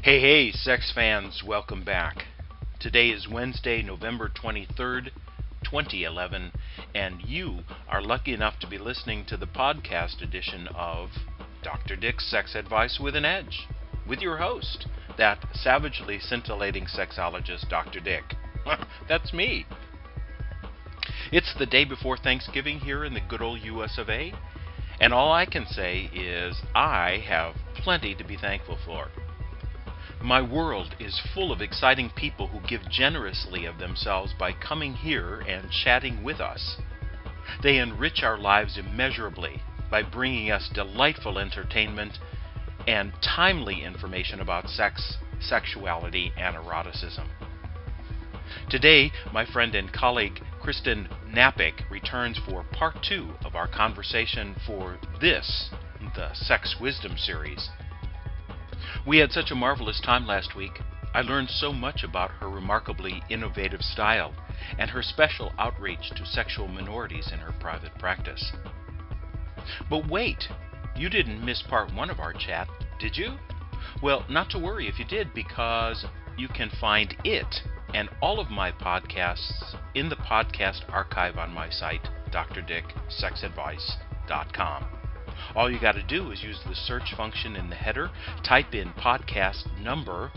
Hey, sex fans, welcome back. Today is Wednesday, November 23rd, 2011, and you are lucky enough to be listening to the podcast edition of Dr. Dick's Sex Advice with an Edge, with your host, that savagely scintillating sexologist, Dr. Dick. That's me. It's the day before Thanksgiving here in the good old US of A, and all I can say is I have plenty to be thankful for. My world is full of exciting people who give generously of themselves by coming here and chatting with us. They enrich our lives immeasurably by bringing us delightful entertainment and timely information about sex, sexuality, and eroticism. Today, my friend and colleague Kristen Napick returns for part 2 of our conversation for this, the Sex Wisdom series. We had such a marvelous time last week. I learned so much about her remarkably innovative style and her special outreach to sexual minorities in her private practice. But wait, you didn't miss part 1 of our chat, did you? Well, not to worry if you did, because you can find it and all of my podcasts in the podcast archive on my site, drdicksexadvice.com. All you got to do is use the search function in the header, type in podcast number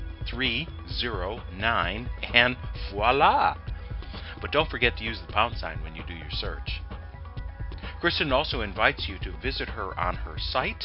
309, and voila! But don't forget to use the pound sign when you do your search. Kristen also invites you to visit her on her site,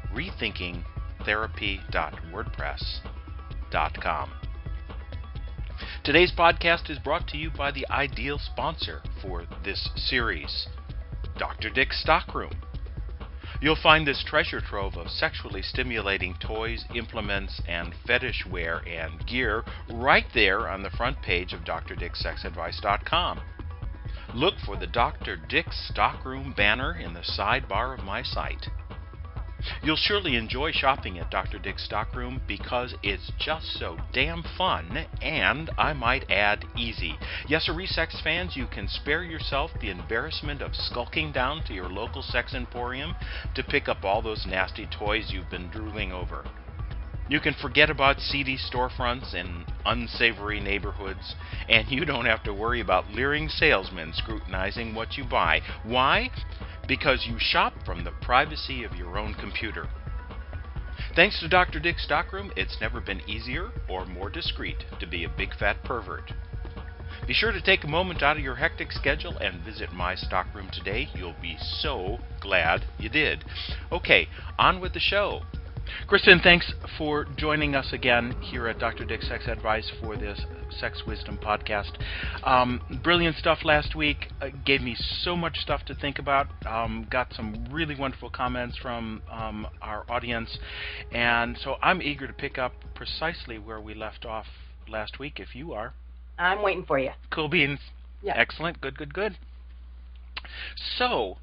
rethinkingtherapy.wordpress.com. Today's podcast is brought to you by the ideal sponsor for this series, Dr. Dick's Stockroom. You'll find this treasure trove of sexually stimulating toys, implements, and fetish wear and gear right there on the front page of drdicksexadvice.com. Look for the Dr. Dick's Stockroom banner in the sidebar of my site. You'll surely enjoy shopping at Dr. Dick's Stockroom because it's just so damn fun and, I might add, easy. Yes, sex fans, you can spare yourself the embarrassment of skulking down to your local sex emporium to pick up all those nasty toys you've been drooling over. You can forget about seedy storefronts in unsavory neighborhoods, and you don't have to worry about leering salesmen scrutinizing what you buy. Why? Because you shop from the privacy of your own computer. Thanks to Dr. Dick's Stockroom, it's never been easier or more discreet to be a big fat pervert. Be sure to take a moment out of your hectic schedule and visit my stockroom today. You'll be so glad you did. Okay, on with the show. Kristen, thanks for joining us again here at Dr. Dick's Sex Advice for this Sex Wisdom podcast. Brilliant stuff last week. Gave me so much stuff to think about. Got some really wonderful comments from our audience. And so I'm eager to pick up precisely where we left off last week, if you are. I'm waiting for you. Cool beans. Yeah. Excellent. Good. So,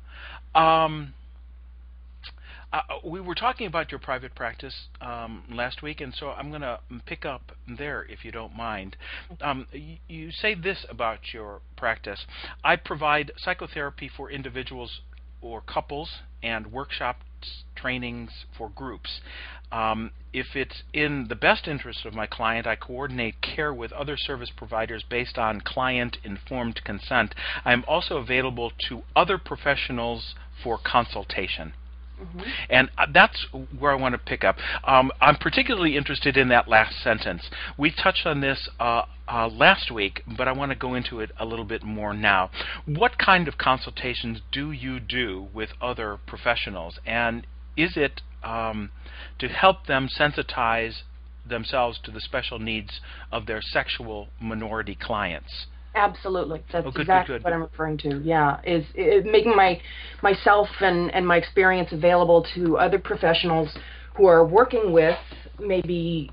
we were talking about your private practice last week, and so I'm going to pick up there, if you don't mind. You say this about your practice: I provide psychotherapy for individuals or couples and workshops, trainings for groups. If it's in the best interest of my client, I coordinate care with other service providers based on client-informed consent. I am also available to other professionals for consultation. Mm-hmm. And that's where I want to pick up. I'm particularly interested in that last sentence. We touched on this last week, but I want to go into it a little bit more now. What kind of consultations do you do with other professionals? And is it to help them sensitize themselves to the special needs of their sexual minority clients? Absolutely. That's good. what I'm referring to. Yeah, is making myself and my experience available to other professionals who are working with maybe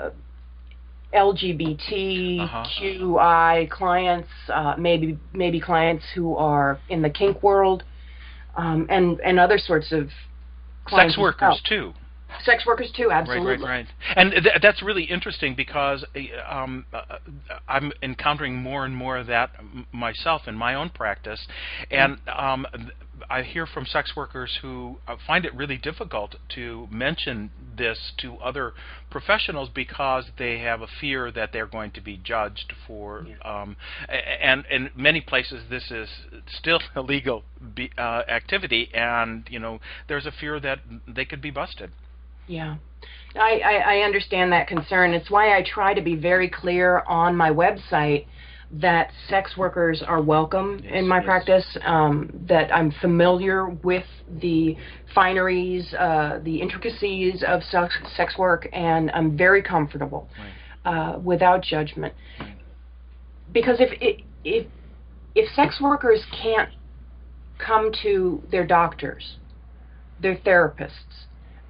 LGBTQI clients, maybe clients who are in the kink world, and other sorts of clients. Sex workers too. Sex workers too, absolutely. Right. And that's really interesting because I'm encountering more and more of that myself in my own practice, and I hear from sex workers who find it really difficult to mention this to other professionals because they have a fear that they're going to be judged for. And in many places, this is still illegal activity, and there's a fear that they could be busted. Yeah. I understand that concern. It's why I try to be very clear on my website that sex workers are welcome in my practice, that I'm familiar with the fineries, the intricacies of sex work, and I'm very comfortable without judgment. Because if sex workers can't come to their doctors, their therapists,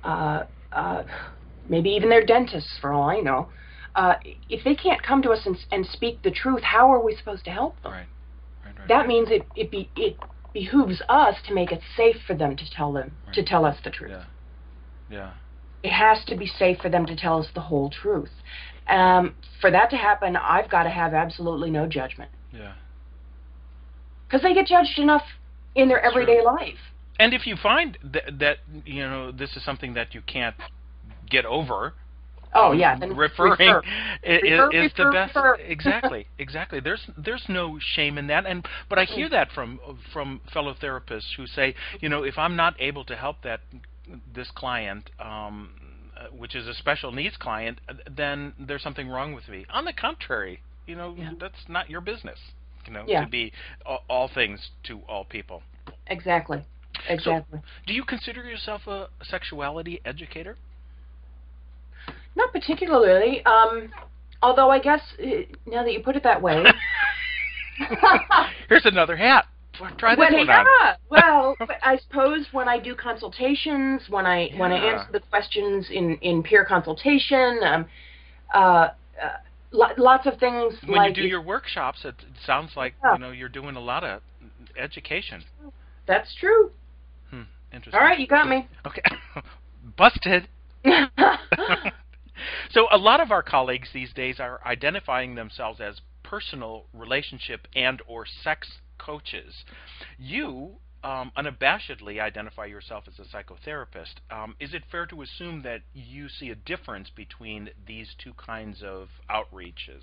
maybe even their dentists, for all I know, if they can't come to us and speak the truth, how are we supposed to help them? That means it behooves us to make it safe for them to tell us the truth. It has to be safe for them to tell us the whole truth. For that to happen, I've got to have absolutely no judgment. Because they get judged enough in their everyday life. And if you find that this is something that you can't get over, then referring is the best. Refer. Exactly. There's no shame in that, but I hear that from fellow therapists who say, if I'm not able to help this client, which is a special needs client, then there's something wrong with me. On the contrary, that's not your business. To be all things to all people. Exactly. So, do you consider yourself a sexuality educator? Not particularly, although I guess, now that you put it that way... Here's another hat. Try this one on. Well, I suppose when I do consultations, when I answer the questions in peer consultation, lots of things when you do your workshops, it sounds like you're doing a lot of education. That's true. Interesting. All right, you got me. Okay. Busted. So a lot of our colleagues these days are identifying themselves as personal relationship and or sex coaches. You unabashedly identify yourself as a psychotherapist. Is it fair to assume that you see a difference between these two kinds of outreaches?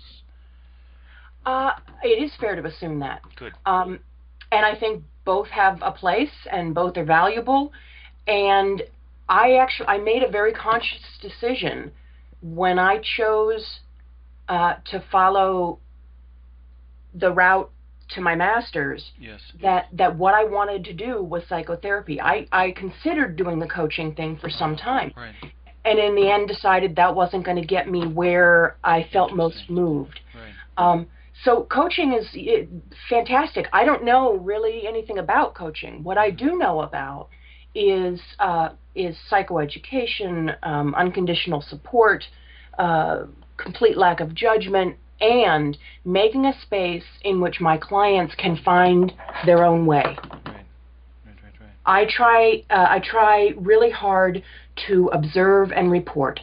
It is fair to assume that. Good. And I think both have a place and both are valuable. And I made a very conscious decision when I chose to follow the route to my master's, that what I wanted to do was psychotherapy. I considered doing the coaching thing for some time. And in the end decided that wasn't going to get me where I felt most moved. So coaching is fantastic. I don't know really anything about coaching. What I do know about is psychoeducation, unconditional support, complete lack of judgment, and making a space in which my clients can find their own way. I try really hard to observe and report.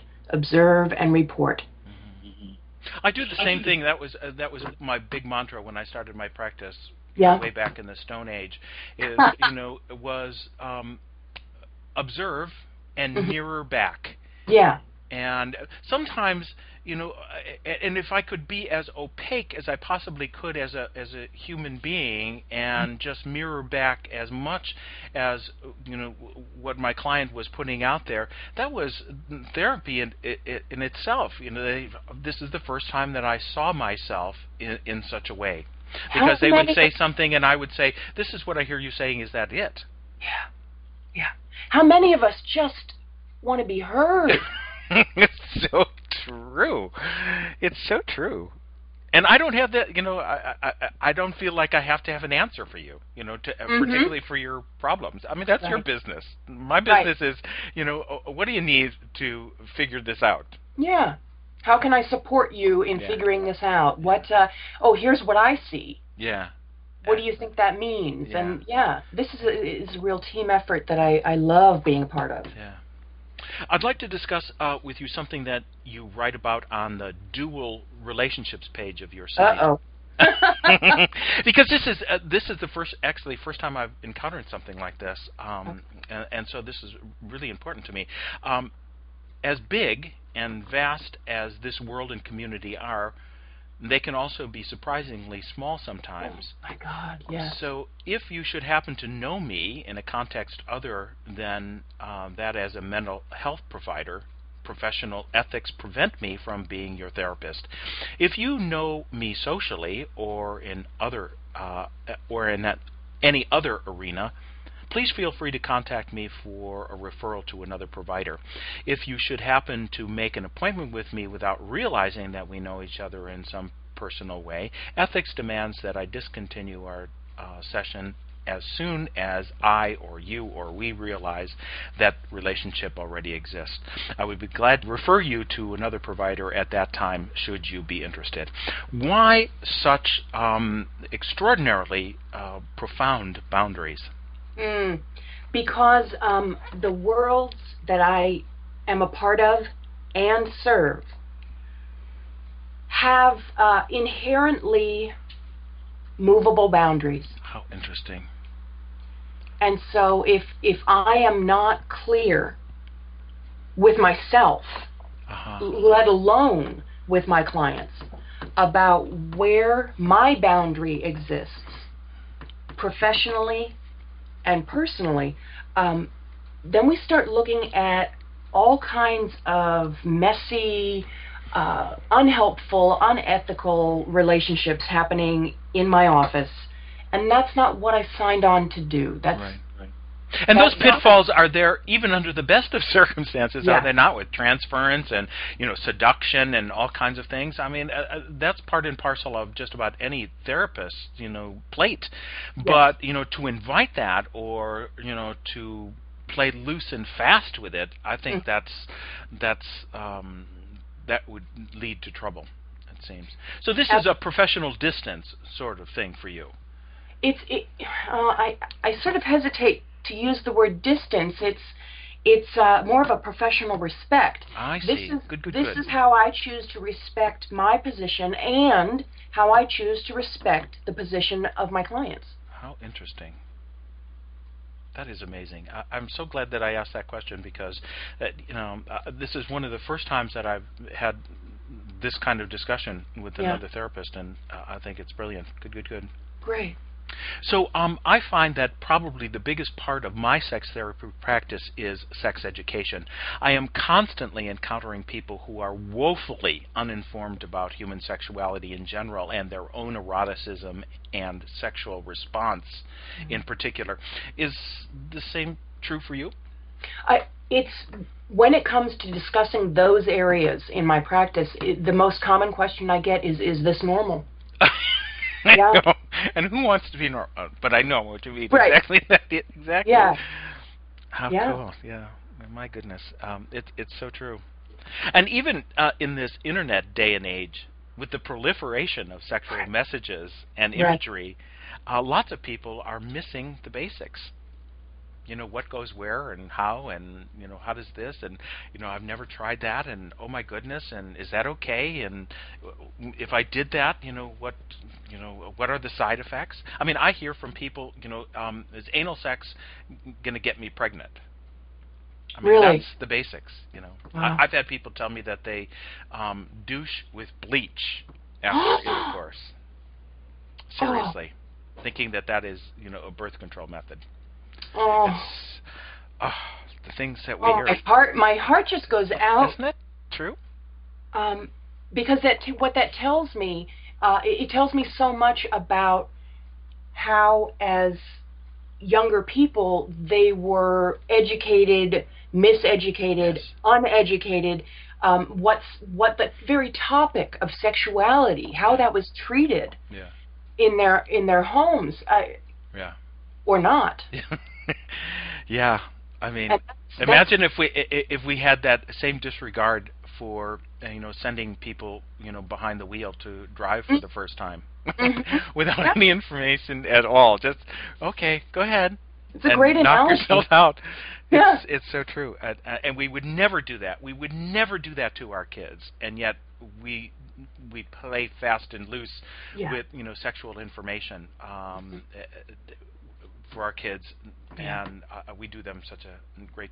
I do the same thing. That was my big mantra when I started my practice way back in the Stone Age. Was observe and mirror back. And sometimes, and if I could be as opaque as I possibly could as a human being and just mirror back as much as, what my client was putting out there, that was therapy in itself. This is the first time that I saw myself in such a way. Because they would say something and I would say, this is what I hear you saying, is that it? Yeah. How many of us just want to be heard? It's so true. It's so true. And I don't have that, I don't feel like I have to have an answer for you, particularly for your problems. I mean, that's your business. My business is, what do you need to figure this out? Yeah. How can I support you in figuring this out? What, here's what I see. Yeah. What do you think that means? Yeah. And this is a real team effort that I love being a part of. Yeah. I'd like to discuss with you something that you write about on the dual relationships page of your site. Because this is the first time I've encountered something like this, and so this is really important to me. as big and vast as this world and community are, they can also be surprisingly small sometimes. Oh my God, yes. So if you should happen to know me in a context other than that as a mental health provider, professional ethics prevent me from being your therapist. If you know me socially or in any other arena, please feel free to contact me for a referral to another provider. If you should happen to make an appointment with me without realizing that we know each other in some personal way, ethics demands that I discontinue our session as soon as I or you or we realize that relationship already exists. I would be glad to refer you to another provider at that time should you be interested. Why such extraordinarily profound boundaries? Because the worlds that I am a part of and serve have inherently movable boundaries. How interesting. And so if I am not clear with myself, let alone with my clients, about where my boundary exists professionally and personally, then we start looking at all kinds of messy, unhelpful, unethical relationships happening in my office. And that's not what I signed on to do. That's right. And those pitfalls are there even under the best of circumstances, yeah. Are they not, with transference and seduction and all kinds of things? I mean, that's part and parcel of just about any therapist's plate. But to invite that or to play loose and fast with it, I think that would lead to trouble. It seems. So this is a professional distance sort of thing for you. I sort of hesitate to use the word distance. It's more of a professional respect. I see. This is how I choose to respect my position and how I choose to respect the position of my clients. How interesting. That is amazing. I'm so glad that I asked that question because, this is one of the first times that I've had this kind of discussion with another therapist, and I think it's brilliant. Good. Great. So I find that probably the biggest part of my sex therapy practice is sex education. I am constantly encountering people who are woefully uninformed about human sexuality in general and their own eroticism and sexual response in particular. Is the same true for you? It's when it comes to discussing those areas in my practice, the most common question I get is this normal? I know. And who wants to be normal? But I know what you mean. Right. Exactly. Exactly. Yeah. How cool. Yeah. My goodness. It's so true. And even in this internet day and age, with the proliferation of sexual messages and imagery, lots of people are missing the basics. What goes where and how, and how does this, and I've never tried that, and oh my goodness, and is that okay, and if I did that, what are the side effects? I mean, I hear from people, is anal sex going to get me pregnant? I mean, really? That's the basics. Wow. I've had people tell me that they douche with bleach after intercourse. Seriously, thinking that is a birth control method. The things that we hear. My heart just goes out. Isn't it true? Because what that tells me, it tells me so much about how, as younger people, they were educated, miseducated, uneducated. What the very topic of sexuality, how that was treated in their homes, or not. Yeah, I mean, imagine if we had that same disregard for sending people behind the wheel to drive for the first time without any information at all. Just okay, go ahead. It's a great analogy. Knock yourself out. Yeah. It's so true, and we would never do that. We would never do that to our kids, and yet we play fast and loose with sexual information. For our kids, and we do them such a great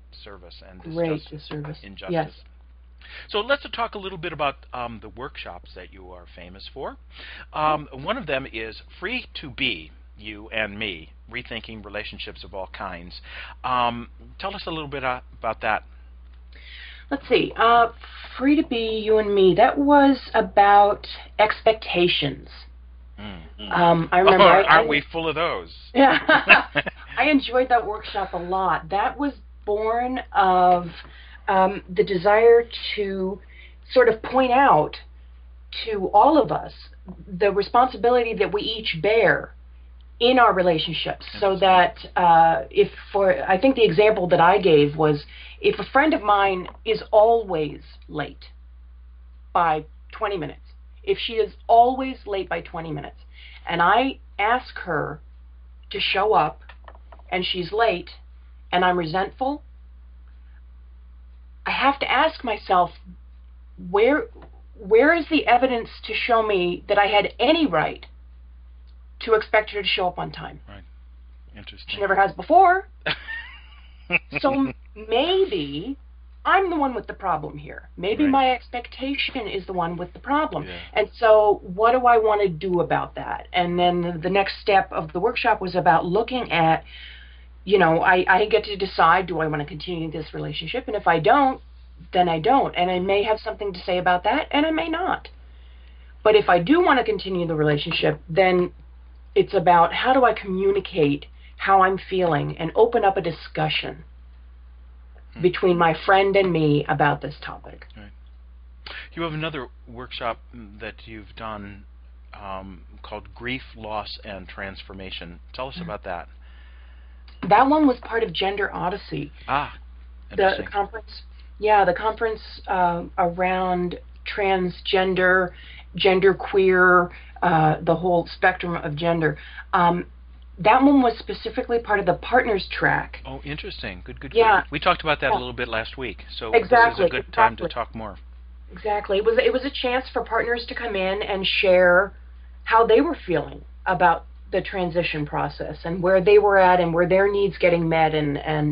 disservice and Great disservice. injustice. Yes. So let's talk a little bit about the workshops that you are famous for. One of them is Free to Be, You and Me, Rethinking Relationships of All Kinds. Tell us a little bit about that. Let's see. Free to Be, You and Me. That was about expectations. I remember. Aren't we full of those? Yeah. I enjoyed that workshop a lot. That was born of the desire to sort of point out to all of us the responsibility that we each bear in our relationships, so that I think the example that I gave was, if a friend of mine is always late by 20 minutes, if she is always late by 20 minutes, and I ask her to show up and she's late and I'm resentful, I have to ask myself, where is the evidence to show me that I had any right to expect her to show up on time? Right. Interesting. She never has before. So maybe I'm the one with the problem here. Maybe Right. my expectation is the one with the problem. Yeah. And so what do I want to do about that? And then the next step of the workshop was about looking at, I get to decide, do I want to continue this relationship? And if I don't, then I don't. And I may have something to say about that, and I may not. But if I do want to continue the relationship, then it's about, how do I communicate how I'm feeling and open up a discussion between my friend and me about this topic. Right. You have another workshop that you've done called Grief, Loss, and Transformation. Tell us about that. That one was part of Gender Odyssey. Interesting. The conference. Yeah, the conference around transgender, genderqueer, the whole spectrum of gender. That one was specifically part of the partners track. Oh, interesting. Good. Yeah. We talked about that a little bit last week, so Exactly, this is a good time to talk more. Exactly. It was a chance for partners to come in and share how they were feeling about the transition process and where they were at and where their needs getting met, and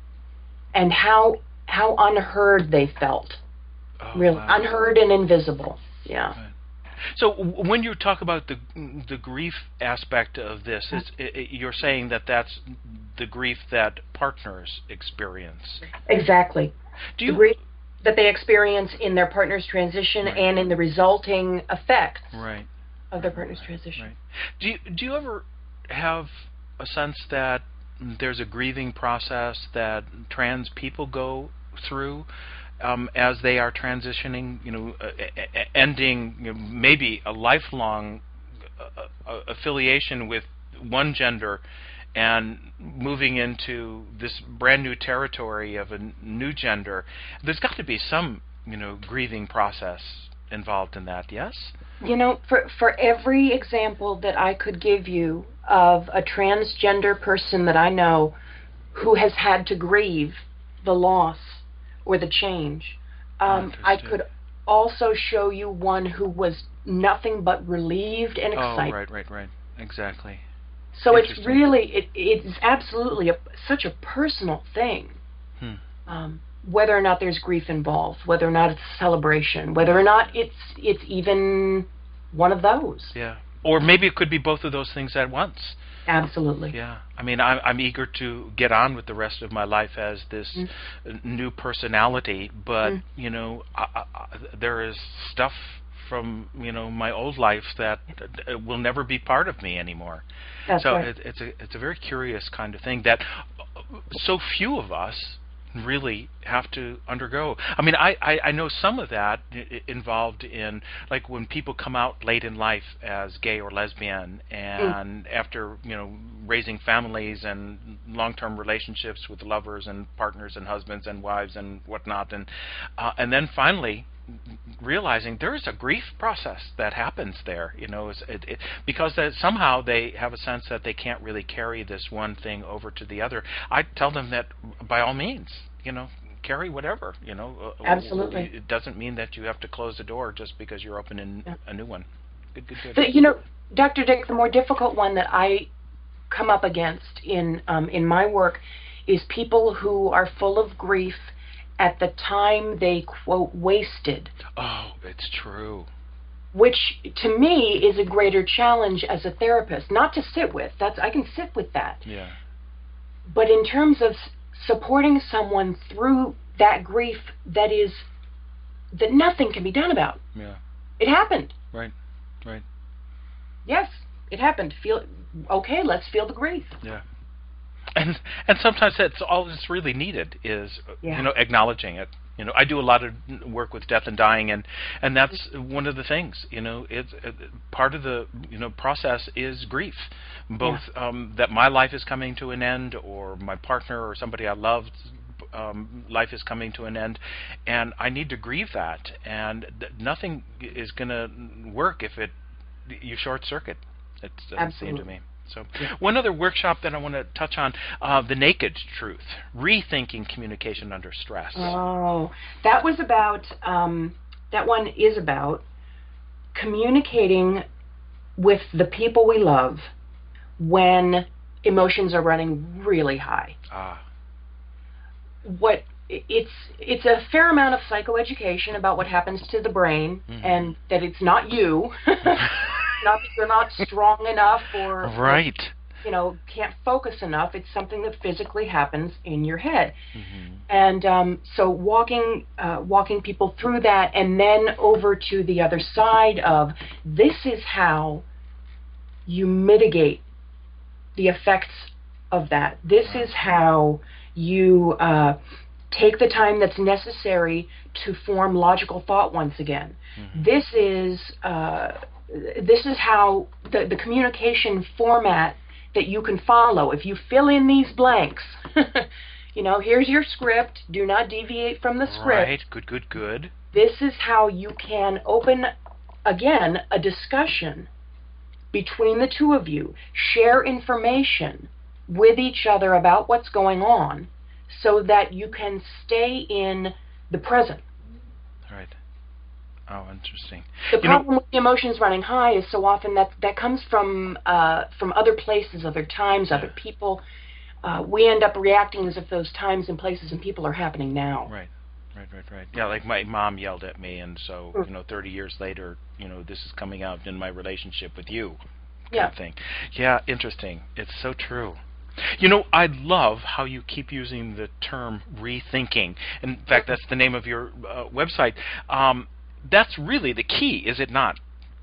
how unheard they felt. Oh, Really, wow. unheard and invisible. Yeah. Right. So when you talk about the grief aspect of this, you're saying that that's the grief that partners experience. Exactly. Do you the grief that they experience in their partner's transition, Right. and in the resulting effects Right. of their partner's transition. Right. Do you ever have a sense that there's a grieving process that trans people go through as they are transitioning, ending maybe a lifelong affiliation with one gender and moving into this brand new territory of a new gender? There's got to be some, grieving process involved in that, yes? For every example that I could give you of a transgender person that I know who has had to grieve the loss or the change, I could also show you one who was nothing but relieved and excited. Oh, right. Exactly. So it's really, it's absolutely such a personal thing. Whether or not there's grief involved, whether or not it's a celebration, whether or not it's even one of those. Yeah. Or maybe it could be both of those things at once. Absolutely. Yeah. I mean, I'm eager to get on with the rest of my life as this new personality, but, there is stuff from, my old life that will never be part of me anymore. That's so right. it's a very curious kind of thing that so few of us really have to undergo. I mean, I know some of that involved in, like, when people come out late in life as gay or lesbian, and after raising families and long-term relationships with lovers and partners and husbands and wives and whatnot, and then finally realizing there is a grief process that happens there, because somehow they have a sense that they can't really carry this one thing over to the other. I tell them that by all means, carry whatever, Absolutely. It doesn't mean that you have to close the door just because you're opening a new one. Good. But, Dr. Dick, the more difficult one that I come up against in my work is people who are full of grief at the time they, quote, wasted. Oh, it's true. Which, to me, is a greater challenge as a therapist. Not to sit with. I can sit with that. Yeah. But in terms of supporting someone through that grief that nothing can be done about. Yeah. It happened. Right. Yes, it happened. Okay, let's feel the grief. Yeah. And sometimes that's all that's really needed is acknowledging it. I do a lot of work with death and dying, and that's one of the things. It's part of the process is grief, both that my life is coming to an end, or my partner or somebody I loved life is coming to an end, and I need to grieve that. And nothing is going to work if you short circuit. It doesn't seem to me. So, one other workshop that I want to touch on, The Naked Truth, Rethinking Communication Under Stress. Oh, that was about, that one is about communicating with the people we love when emotions are running really high. It's a fair amount of psychoeducation about what happens to the brain, and that it's not you. Not that you're not strong enough or can't focus enough. It's something that physically happens in your head. And so walking people through that, and then over to the other side of, this is how you mitigate the effects of that. This is how you take the time that's necessary to form logical thought once again. This is how the communication format that you can follow. If you fill in these blanks, here's your script. Do not deviate from the script. Right. Good. This is how you can open, again, a discussion between the two of you. Share information with each other about what's going on so that you can stay in the present. Right. Oh, interesting. The problem with the emotions running high is so often that comes from other places, other times, other people. We end up reacting as if those times and places and people are happening now. Right. Yeah, like my mom yelled at me, and so 30 years later, this is coming out in my relationship with you, kind of thing. Yeah, interesting. It's so true. I love how you keep using the term rethinking. In fact, that's the name of your website. That's really the key, is it not?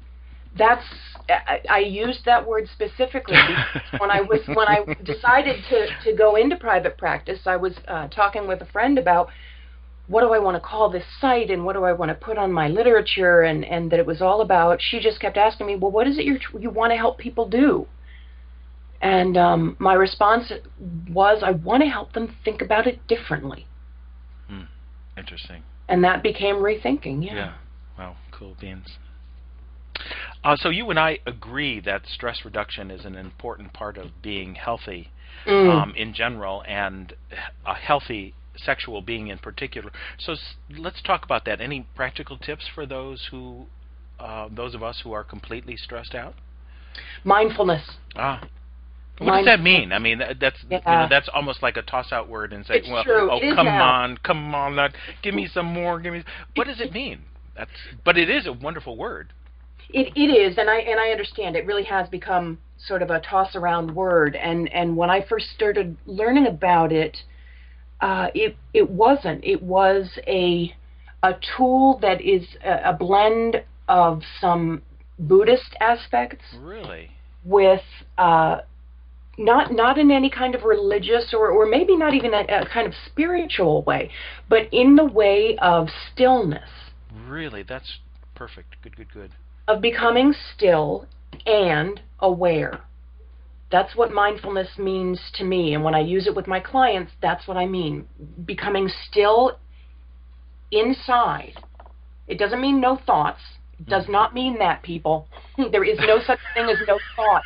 I used that word specifically because when I decided to go into private practice, I was talking with a friend about what do I want to call this site and what do I want to put on my literature, and that it was all about. She just kept asking me, well, what is it you want to help people do? And my response was, I want to help them think about it differently. Interesting. And that became rethinking. Yeah. Wow. Cool beans. So you and I agree that stress reduction is an important part of being healthy in general, and a healthy sexual being in particular. So let's talk about that. Any practical tips for those of us who are completely stressed out? Mindfulness. What does that mean? I mean, that's almost like a toss-out word, and say, come on, give me some more. What does it mean? But it is a wonderful word. It is, and I understand. It really has become sort of a toss-around word. And when I first started learning about it, it wasn't. It was a tool that is a blend of some Buddhist aspects. Really? With not in any kind of religious or maybe not even a kind of spiritual way, but in the way of stillness. Really? That's perfect. Good. Of becoming still and aware. That's what mindfulness means to me. And when I use it with my clients, that's what I mean. Becoming still inside. It doesn't mean no thoughts. It does not mean that, people. There is no such thing as no thought.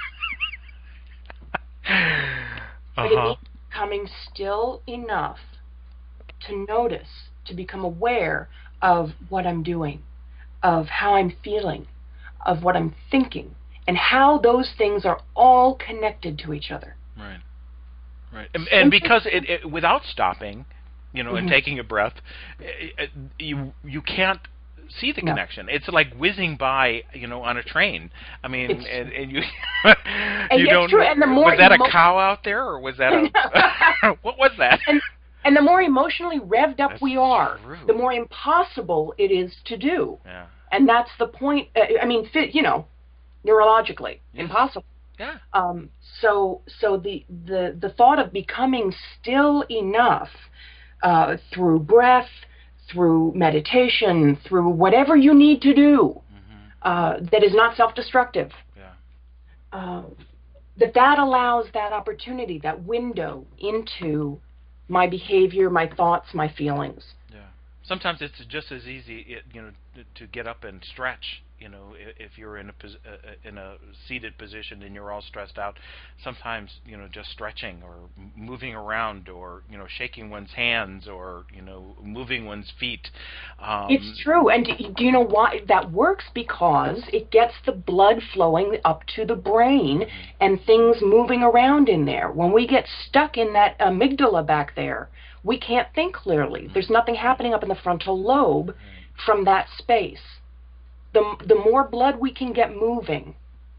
But it means becoming still enough to notice, to become aware of what I'm doing, of how I'm feeling, of what I'm thinking, and how those things are all connected to each other. Right. Right. And because it without stopping, and taking a breath, you can't see the connection. It's like whizzing by, on a train. I mean, and you you don't. True. And the more was that a cow out there, or was that a what was that? And the more emotionally revved up we are, the more impossible it is to do. Yeah. And that's the point. I mean, neurologically impossible. Yeah. So the thought of becoming still enough through breath, through meditation, through whatever you need to do that is not self-destructive. Yeah. That allows that opportunity, that window into my behavior, my thoughts, my feelings. Yeah. Sometimes it's just as easy, to get up and stretch. If you're in a seated position and you're all stressed out, sometimes just stretching or moving around or shaking one's hands or moving one's feet. It's true, and do you know why that works? Because it gets the blood flowing up to the brain and things moving around in there. When we get stuck in that amygdala back there, we can't think clearly. There's nothing happening up in the frontal lobe from that space. The more blood we can get moving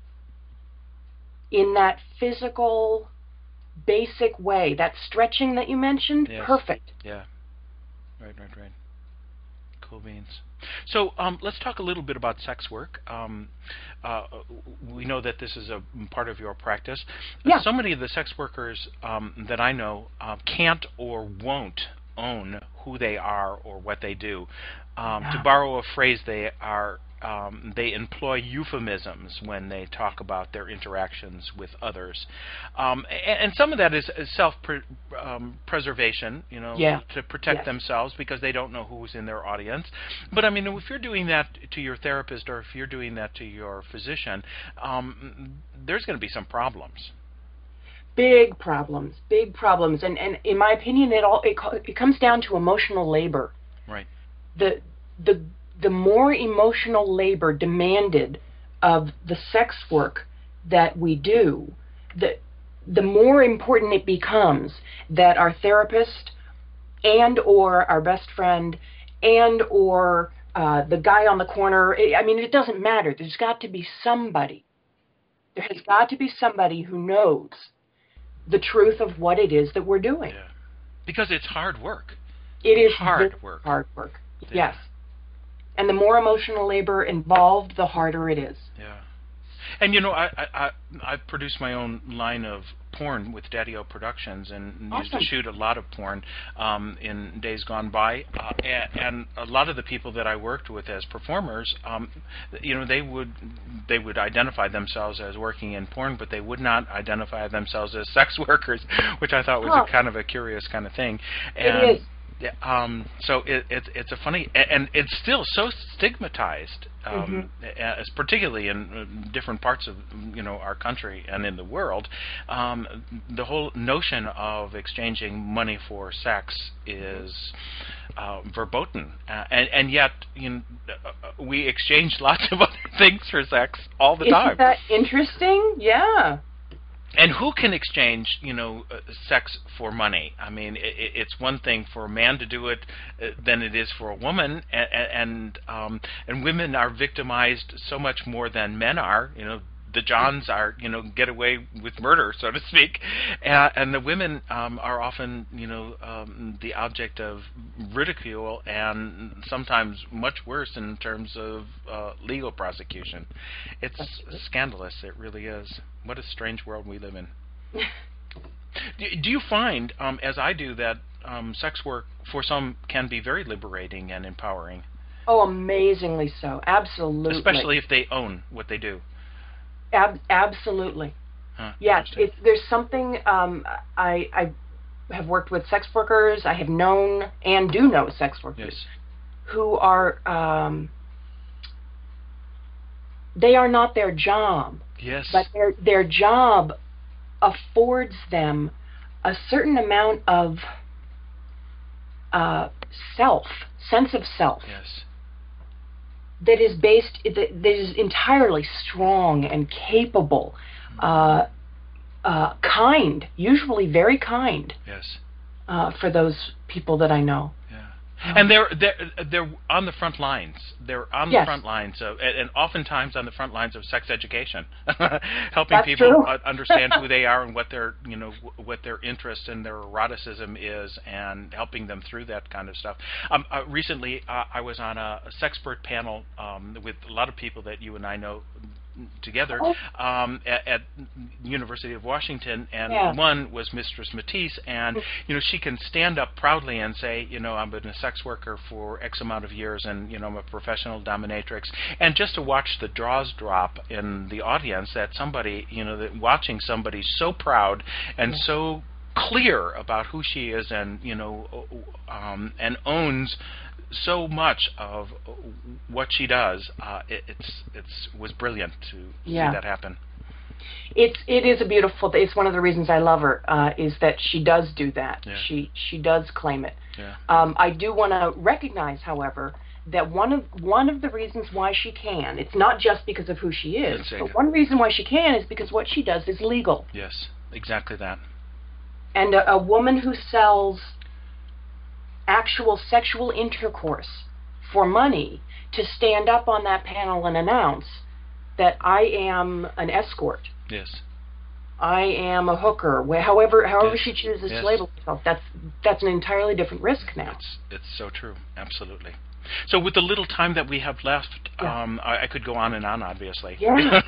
in that physical, basic way, that stretching that you mentioned, perfect. Yeah. Right. Cool beans. So let's talk a little bit about sex work. We know that this is a part of your practice. Yeah. So many of the sex workers that I know can't or won't own who they are or what they do. To borrow a phrase, they employ euphemisms when they talk about their interactions with others, and some of that is self-preservation, to protect themselves because they don't know who's in their audience. But I mean, if you're doing that to your therapist or if you're doing that to your physician, there's going to be some problems. Big problems, and in my opinion, it comes down to emotional labor. Right. The more emotional labor demanded of the sex work that we do, the more important it becomes that our therapist and or our best friend and or the guy on the corner, I mean, it doesn't matter. There's got to be somebody. There has got to be somebody who knows the truth of what it is that we're doing. Yeah. Because it's hard work. It is hard work. Hard work. Yeah. Yes. And the more emotional labor involved, the harder it is. Yeah. And I've produced my own line of porn with Daddy-O Productions and used to shoot a lot of porn in days gone by. And a lot of the people that I worked with as performers, they would identify themselves as working in porn, but they would not identify themselves as sex workers, which I thought was a kind of a curious kind of thing. And it is. So it's a funny, and it's still so stigmatized, as particularly in different parts of our country and in the world. The whole notion of exchanging money for sex is verboten, and yet we exchange lots of other things for sex all the time. Isn't that interesting? Yeah. And who can exchange, sex for money? I mean, it's one thing for a man to do it than it is for a woman, and women are victimized so much more than men are. The Johns are, get away with murder, so to speak, and the women are often, the object of ridicule and sometimes much worse in terms of legal prosecution. It's scandalous. It really is. What a strange world we live in. Do you find, as I do, that sex work for some can be very liberating and empowering? Oh, amazingly so. Absolutely. Especially if they own what they do. Absolutely. Huh, yes, there's something. I have worked with sex workers. I have known and do know sex workers who are. They are not their job. Yes. But their job affords them a certain amount of sense of self. Yes. That is entirely strong and capable of kind, usually very kind. Yes. For those people that I know. Yeah. And they're on the front lines. They're on the front lines of, and oftentimes on the front lines of sex education, helping That's people true. understand who they are and what their what their interest and their eroticism is, and helping them through that kind of stuff. Recently, I was on a sexpert panel with a lot of people that you and I know together at University of Washington, and one was Mistress Matisse, and she can stand up proudly and say, I've been a sex worker for X amount of years, and I'm a professional dominatrix, and just to watch the jaws drop in the audience, that somebody, that watching somebody so proud and so clear about who she is, and and owns so much of what she does. It was brilliant to see that happen. It is a beautiful. It's one of the reasons I love her, is that she does do that. Yeah. She does claim it. Yeah. I do want to recognize, however, that one of the reasons why she can, it's not just because of who she is, but one reason why she can is because what she does is legal. Yes, exactly that. And a woman who sells actual sexual intercourse for money to stand up on that panel and announce that I am an escort. Yes. I am a hooker. However she chooses to label herself, that's an entirely different risk now. It's so true. Absolutely. So with the little time that we have left, I could go on and on, obviously. Yeah.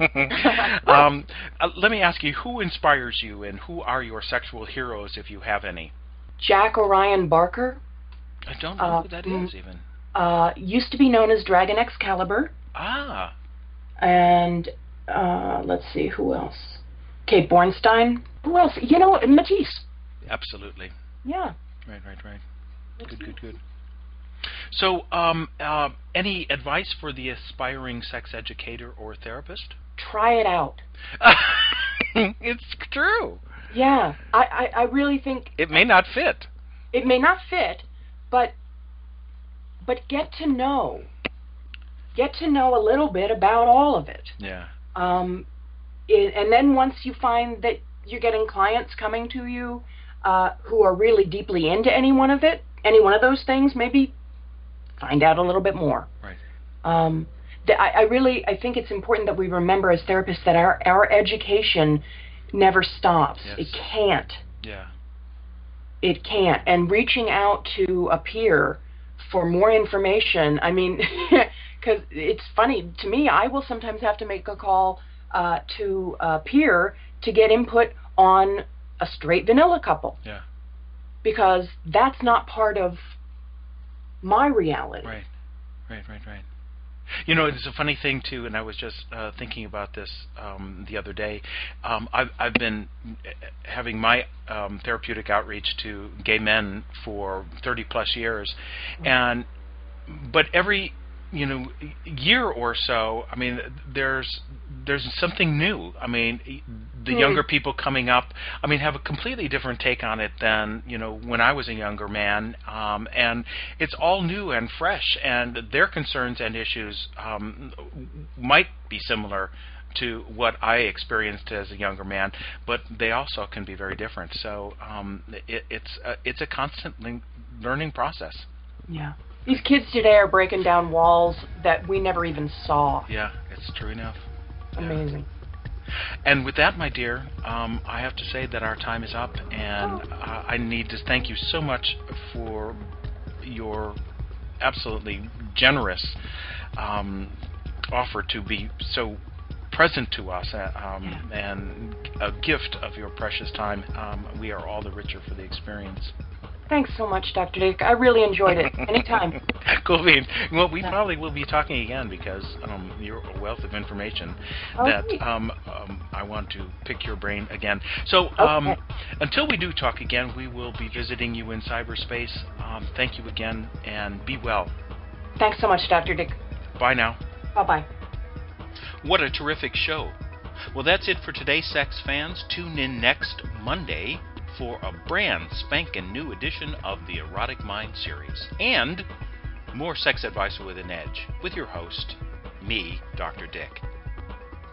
Let me ask you, who inspires you, and who are your sexual heroes, if you have any? Jack Orion Barker. I don't know who that is, even. Used to be known as Dragon Excalibur. Ah. And let's see, who else? Kate Bornstein. Who else? Matisse. Absolutely. Yeah. Right. Good. So, any advice for the aspiring sex educator or therapist? Try it out. It's true. Yeah, I really think it may not fit. It may not fit, but get to know a little bit about all of it. Yeah. And then once you find that you're getting clients coming to you who are really deeply into any one of those things, maybe find out a little bit more. Right. I think it's important that we remember as therapists that our education never stops. Yes. It can't. Yeah. It can't. And reaching out to a peer for more information, because it's funny, to me, I will sometimes have to make a call to a peer to get input on a straight vanilla couple. Yeah. Because that's not part of my reality. Right. It's a funny thing too, and I was just thinking about this the other day. I've been having my therapeutic outreach to gay men for 30 plus years, but every year or so, there's something new. The younger people coming up, have a completely different take on it than when I was a younger man, and it's all new and fresh, and their concerns and issues might be similar to what I experienced as a younger man, but they also can be very different. So it's a constant learning process. Yeah. These kids today are breaking down walls that we never even saw. Yeah, it's true enough. Amazing. And with that, my dear, I have to say that our time is up, and I need to thank you so much for your absolutely generous offer to be so present to us, and a gift of your precious time. We are all the richer for the experience. Thanks so much, Dr. Dick. I really enjoyed it. Anytime. Cool beans. Well, we probably will be talking again, because you're a wealth of information that I want to pick your brain again. So until we do talk again, we will be visiting you in cyberspace. Thank you again, and be well. Thanks so much, Dr. Dick. Bye now. Bye-bye. What a terrific show. Well, that's it for today, sex fans. Tune in next Monday for a brand spanking new edition of the Erotic Mind series, and more sex advice with an edge, with your host, me, Dr. Dick.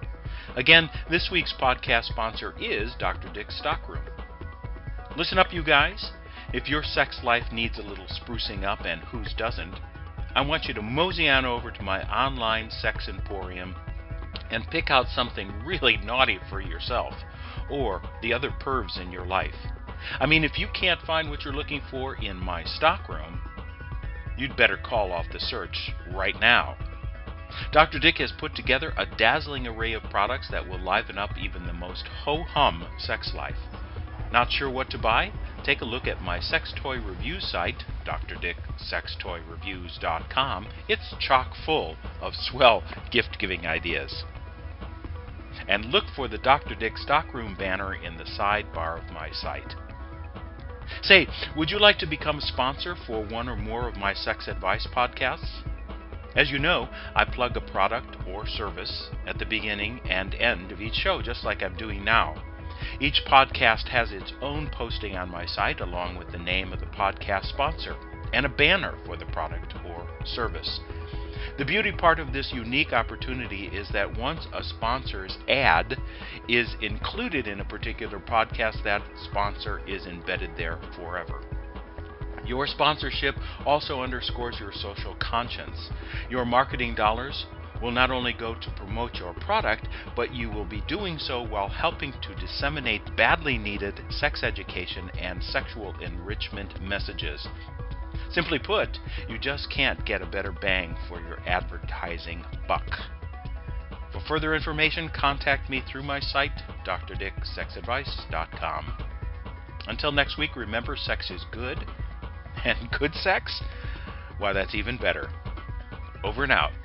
Again, this week's podcast sponsor is Dr. Dick's Stockroom. Listen up, you guys. If your sex life needs a little sprucing up, and whose doesn't, I want you to mosey on over to my online sex emporium and pick out something really naughty for yourself or the other pervs in your life. I mean, if you can't find what you're looking for in my stockroom, you'd better call off the search right now. Dr. Dick has put together a dazzling array of products that will liven up even the most ho-hum sex life. Not sure what to buy? Take a look at my sex toy review site, drdicksextoyreviews.com. It's chock full of swell gift-giving ideas. And look for the Dr. Dick Stockroom banner in the sidebar of my site. Say, would you like to become a sponsor for one or more of my sex advice podcasts? As you know, I plug a product or service at the beginning and end of each show, just like I'm doing now. Each podcast has its own posting on my site, along with the name of the podcast sponsor and a banner for the product or service. The beauty part of this unique opportunity is that once a sponsor's ad is included in a particular podcast, that sponsor is embedded there forever. Your sponsorship also underscores your social conscience. Your marketing dollars will not only go to promote your product, but you will be doing so while helping to disseminate badly needed sex education and sexual enrichment messages. Simply put, you just can't get a better bang for your advertising buck. For further information, contact me through my site, drdicksexadvice.com. Until next week, remember, sex is good, and good sex? Why, that's even better. Over and out.